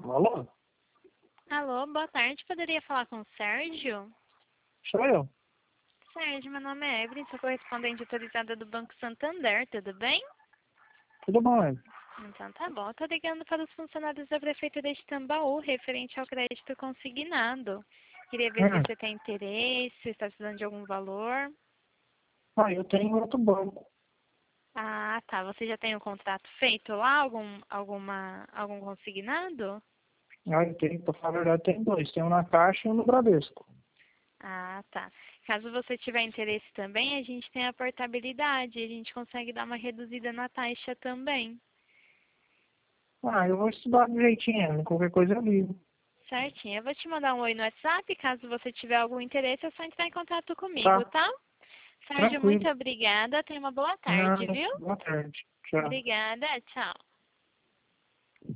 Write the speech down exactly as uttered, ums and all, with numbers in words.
Alô? Alô, boa tarde. Poderia falar com o Sérgio? Sou eu. Sérgio, meu nome é Evelyn, sou correspondente autorizada do Banco Santander, tudo bem? Tudo bom, Evelyn? Então tá bom. Estou ligando para os funcionários da Prefeitura de Tambaú, referente ao crédito consignado. Queria ver se Hum. você tem interesse, se está precisando de algum valor. Ah, eu tenho outro banco. Ah, tá. Você já tem o contrato feito lá? Algum, alguma, algum consignado? Ah, eu tenho, pra falar a verdade, tem dois. Tem um na Caixa e um no Bradesco. Ah, tá. Caso você tiver interesse também, a gente tem a portabilidade. A gente consegue dar uma reduzida na taxa também. Ah, eu vou estudar direitinho, qualquer coisa eu ligo. Certinho. Eu vou te mandar um oi no WhatsApp. Caso você tiver algum interesse, é só entrar em contato comigo, Tá, tá? Sérgio, muito tranquilo. obrigada. Tenha uma boa tarde, Nada, viu? boa tarde. Tchau. Obrigada. Tchau.